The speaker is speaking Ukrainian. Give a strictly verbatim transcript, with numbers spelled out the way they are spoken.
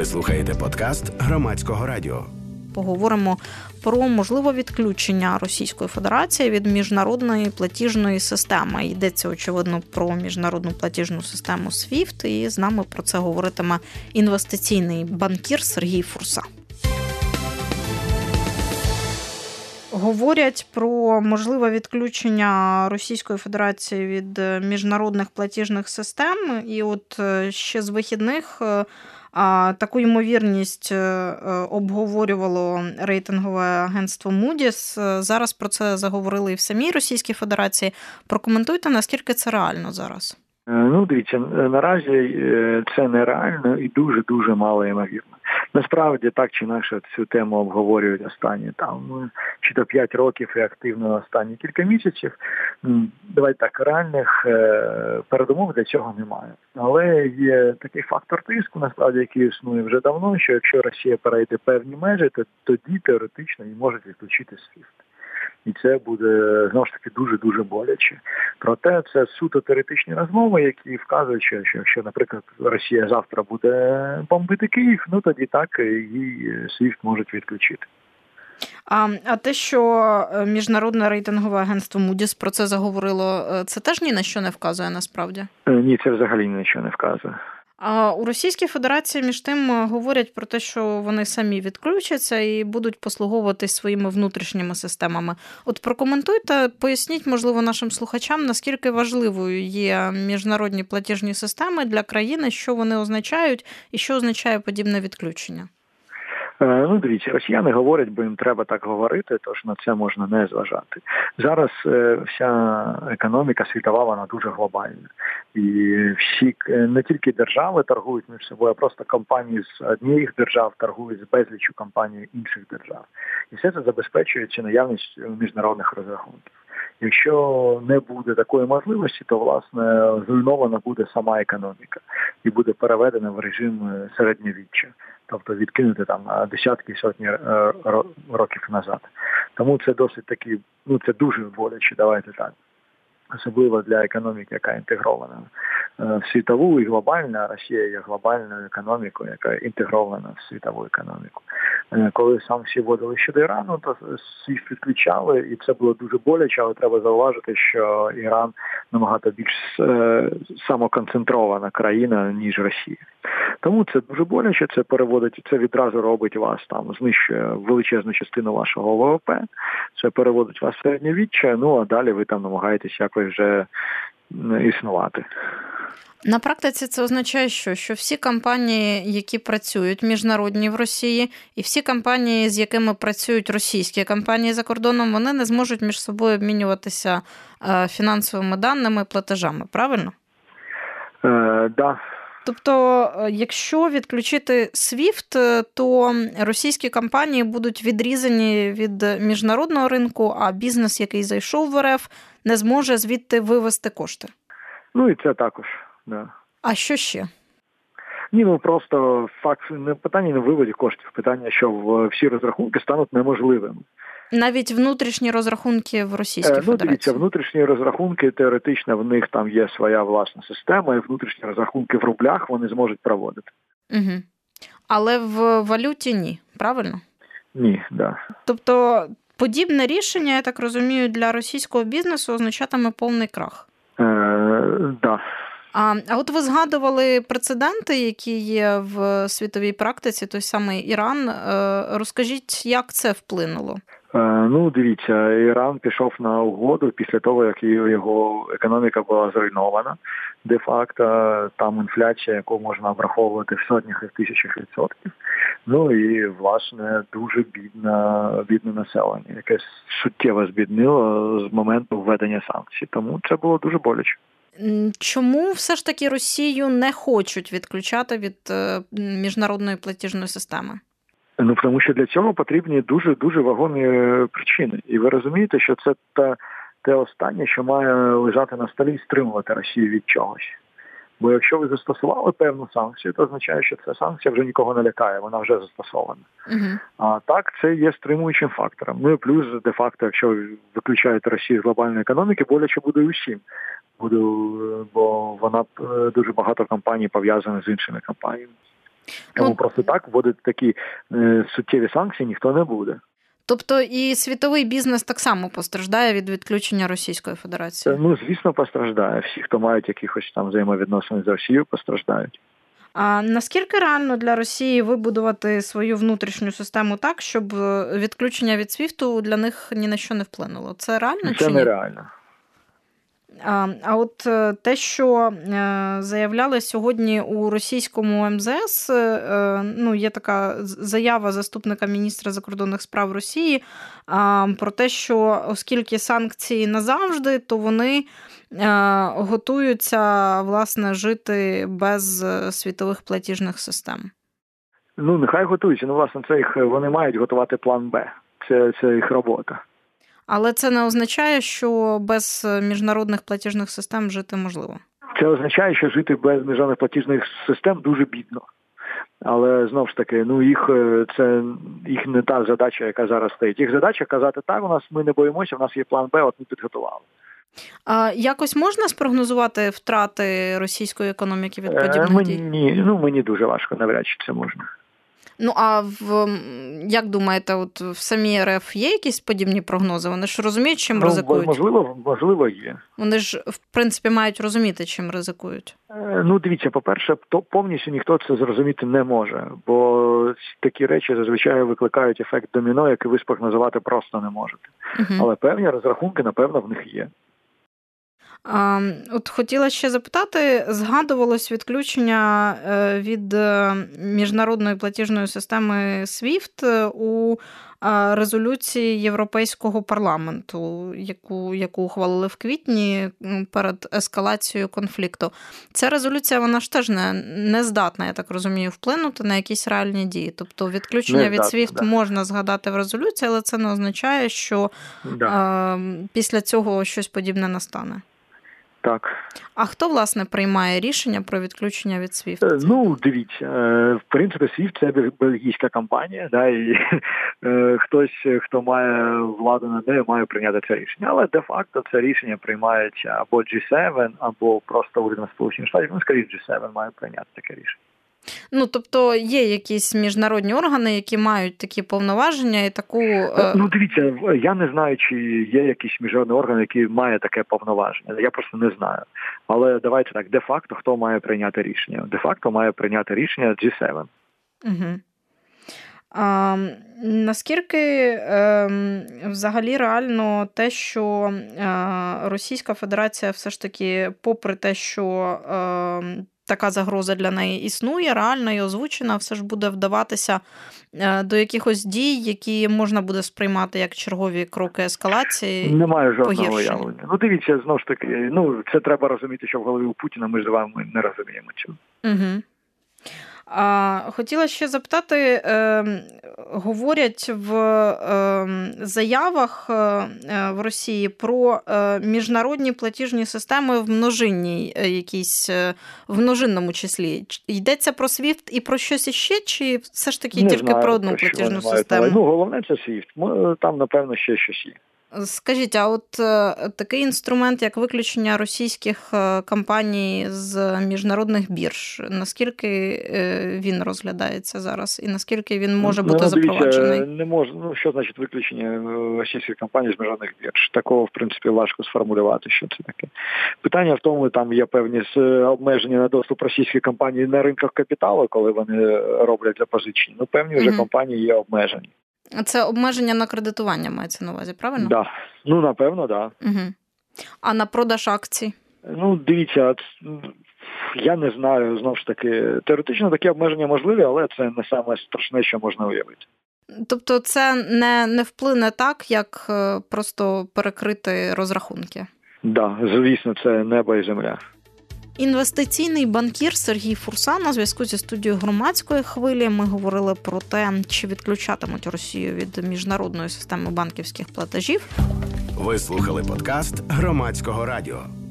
Ви слухаєте подкаст Громадського радіо. Поговоримо про можливе відключення Російської Федерації від міжнародної платіжної системи. Йдеться, очевидно, про міжнародну платіжну систему свіфт, і з нами про це говоритиме інвестиційний банкір Сергій Фурса. Говорять про можливе відключення Російської Федерації від міжнародних платіжних систем. І от ще з вихідних таку ймовірність обговорювало рейтингове агентство Moody's. Зараз про це заговорили і в самій Російській Федерації. Прокоментуйте, наскільки це реально зараз. Ну, дивіться, наразі це нереально і дуже-дуже мало ймовірно. Насправді, так чи інакше, цю тему обговорюють останні там чи то п'ять років і активно останні кілька місяців. Давайте так, реальних передумов для цього немає. Але є такий фактор тиску, насправді, який існує вже давно, що якщо Росія перейде певні межі, то тоді теоретично її можуть відключити свіфт. І це буде, знову ж таки, дуже-дуже боляче. Проте це суто теоретичні розмови, які вказують, що якщо, наприклад, Росія завтра буде бомбити Київ, ну тоді так, її свіфт можуть відключити. А, а те, що міжнародне рейтингове агентство Moody's про це заговорило, це теж ні на що не вказує насправді? Ні, це взагалі ні на що не вказує. А у Російській Федерації між тим говорять про те, що вони самі відключаться і будуть послуговуватись своїми внутрішніми системами. От прокоментуйте, поясніть, можливо, нашим слухачам, наскільки важливою є міжнародні платіжні системи для країни, що вони означають і що означає подібне відключення. Ну, дивіться, росіяни говорять, бо їм треба так говорити, тож на це можна не зважати. Зараз е, вся економіка світова, вона дуже глобальна. І всі, не тільки держави торгують між собою, а просто компанії з однієї держав торгують з безліччю компаній інших держав. І все це забезпечується наявність міжнародних розрахунків. Якщо не буде такої можливості, то, власне, зруйнована буде сама економіка і буде переведена в режим середньовіччя. Тобто відкинути там десятки, сотні років назад. Тому це досить таки, ну це дуже боляче, давайте так. Особливо для економіки, яка інтегрована в світову і глобальна. Росія є глобальною економікою, яка інтегрована в світову економіку. Коли санкції вводили щодо Ірану, то свіфт відключали, і це було дуже боляче, але треба зауважити, що Іран набагато більш самоконцентрована країна, ніж Росія. Тому це дуже боляче, це переводить, це відразу робить вас там, знищує величезну частину вашого ВВП, це переводить вас в середньовіччя, ну а далі ви там намагаєтесь якось вже існувати. На практиці це означає, що, що всі компанії, які працюють міжнародні в Росії, і всі компанії, з якими працюють російські компанії за кордоном, вони не зможуть між собою обмінюватися фінансовими даними, платежами, правильно? Е, да. Тобто, якщо відключити свіфт, то російські компанії будуть відрізані від міжнародного ринку, а бізнес, який зайшов в РФ, не зможе звідти вивести кошти. Ну і це також, да. А що ще? Ні, ну просто факт, не питання не виводі коштів, питання, що всі розрахунки стануть неможливими. Навіть внутрішні розрахунки в Російській е, Федерації? Ну, дивіться, внутрішні розрахунки, теоретично в них там є своя власна система, і внутрішні розрахунки в рублях вони зможуть проводити. Угу. Але в валюті ні, правильно? Ні, так. Да. Тобто подібне рішення, я так розумію, для російського бізнесу означатиме повний крах? Так. Е, да. А, а от ви згадували прецеденти, які є в світовій практиці, той самий Іран. Розкажіть, як це вплинуло? Ну, дивіться, Іран пішов на угоду після того, як його економіка була зруйнована. Де-факто там інфляція, яку можна обраховувати в сотнях і в тисячах відсотків. Ну і, власне, дуже бідна, бідне населення, яке суттєво збіднило з моменту введення санкцій. Тому це було дуже боляче. Чому все ж таки Росію не хочуть відключати від міжнародної платіжної системи? Ну, тому що для цього потрібні дуже-дуже вагомі причини. І ви розумієте, що це те, те останнє, що має лежати на столі і стримувати Росію від чогось. Бо якщо ви застосували певну санкцію, то означає, що ця санкція вже нікого не лякає, вона вже застосована. Uh-huh. А так, це є стримуючим фактором. Ну і плюс, де-факто, якщо ви виключаєте Росію з глобальної економіки, боляче буде усім. Буде, бо вона дуже багато компаній пов'язана з іншими компаніями. Тому Ну, просто так вводити такі е, суттєві санкції ніхто не буде. Тобто і світовий бізнес так само постраждає від відключення Російської Федерації? Ну, звісно, постраждає. Всі, хто мають якихось там взаємовідносини з Росією, постраждають. А наскільки реально для Росії вибудувати свою внутрішню систему так, щоб відключення від свіфту для них ні на що не вплинуло? Це реально Це чи ні? нереально. А, а от те, що е, заявляли сьогодні у російському ем зе ес, е, ну, є така заява заступника міністра закордонних справ Росії е, про те, що оскільки санкції назавжди, то вони е, готуються, власне, жити без світових платіжних систем. Ну, нехай готуються. Ну, власне, це їх, вони мають готувати план Б. Це, це їх робота. Але це не означає, що без міжнародних платіжних систем жити можливо. Це означає, що жити без міжнародних платіжних систем дуже бідно. Але, знову ж таки, ну, їх, це їх не та задача, яка зараз стоїть. Їх задача казати, так, у нас ми не боїмося, у нас є план Б, от ми підготували. А якось можна спрогнозувати втрати російської економіки від подібних е, дій? Мені, ну, мені дуже важко, навряд чи це можна. Ну, а в, як думаєте, от в самій ер еф є якісь подібні прогнози? Вони ж розуміють, чим ну, ризикують? Можливо, можливо, є. Вони ж, в принципі, мають розуміти, чим ризикують. Е, ну, дивіться, по-перше, то повністю ніхто це зрозуміти не може, бо такі речі зазвичай викликають ефект доміно, який ви спрогнозувати просто не можете. Угу. Але певні розрахунки, напевно, в них є. А, от хотіла ще запитати, згадувалось відключення від міжнародної платіжної системи свіфт у резолюції Європейського парламенту, яку, яку ухвалили в квітні перед ескалацією конфлікту. Ця резолюція, вона ж теж не, не здатна, я так розумію, вплинути на якісь реальні дії. Тобто відключення не від здатна, свіфт да. можна згадати в резолюції, але це не означає, що да. а, після цього щось подібне настане. Так. А хто, власне, приймає рішення про відключення від свіфт? Ну, дивіться, в принципі, свіфт – це бельгійська компанія, да, і хтось, хто має владу над нею, має прийняти це рішення. Але де-факто це рішення приймають або джі севен, або просто уряд Сполучених Штатів. Ну, скоріше, джі севен має прийняти таке рішення. Ну, тобто є якісь міжнародні органи, які мають такі повноваження і таку... Ну, дивіться, я не знаю, чи є якийсь міжнародний орган, який має таке повноваження. Я просто не знаю. Але давайте так, де-факто хто має прийняти рішення? Де-факто має прийняти рішення джі севен. Угу. А, наскільки е, взагалі реально те, що е, Російська Федерація все ж таки, попри те, що е, така загроза для неї існує, реально і озвучена, все ж буде вдаватися до якихось дій, які можна буде сприймати як чергові кроки ескалації? Немає жодного погіршення. уявлення. Ну, дивіться, знову ж таки, ну, це треба розуміти, що в голові у Путіна, ми ж з вами не розуміємо цього. Угу. А, хотіла ще запитати, е, говорять в е, заявах е, в Росії про е, міжнародні платіжні системи в множинній, е, якійсь, е, в множинному числі. Йдеться про свіфт і про щось іще, чи все ж таки не тільки знаю, про одну про платіжну систему? Ну, головне це свіфт. Там, напевно, ще щось є. Скажіть, а от такий інструмент, як виключення російських компаній з міжнародних бірж, наскільки він розглядається зараз і наскільки він може бути ну, запроваджений? Дивіться, не може. Ну, що значить виключення російських компаній з міжнародних бірж? Такого, в принципі, важко сформулювати, що це таке. Питання в тому, там є певні обмеження на доступ російських компаній на ринках капіталу, коли вони роблять запозичення. Ну, певні вже угу. компанії є обмежені. Це обмеження на кредитування мається на увазі, правильно? Так. Да. Ну, напевно, так. Да. Угу. А на продаж акцій? Ну, дивіться, я не знаю, знову ж таки, теоретично такі обмеження можливі, але це не саме страшне, що можна уявити. Тобто це не, не вплине так, як просто перекрити розрахунки? Так, да, звісно, це небо і земля. Інвестиційний банкір Сергій Фурса на зв'язку зі студією Громадської хвилі. Ми говорили про те, чи відключатимуть Росію від міжнародної системи банківських платежів. Ви слухали подкаст Громадського радіо.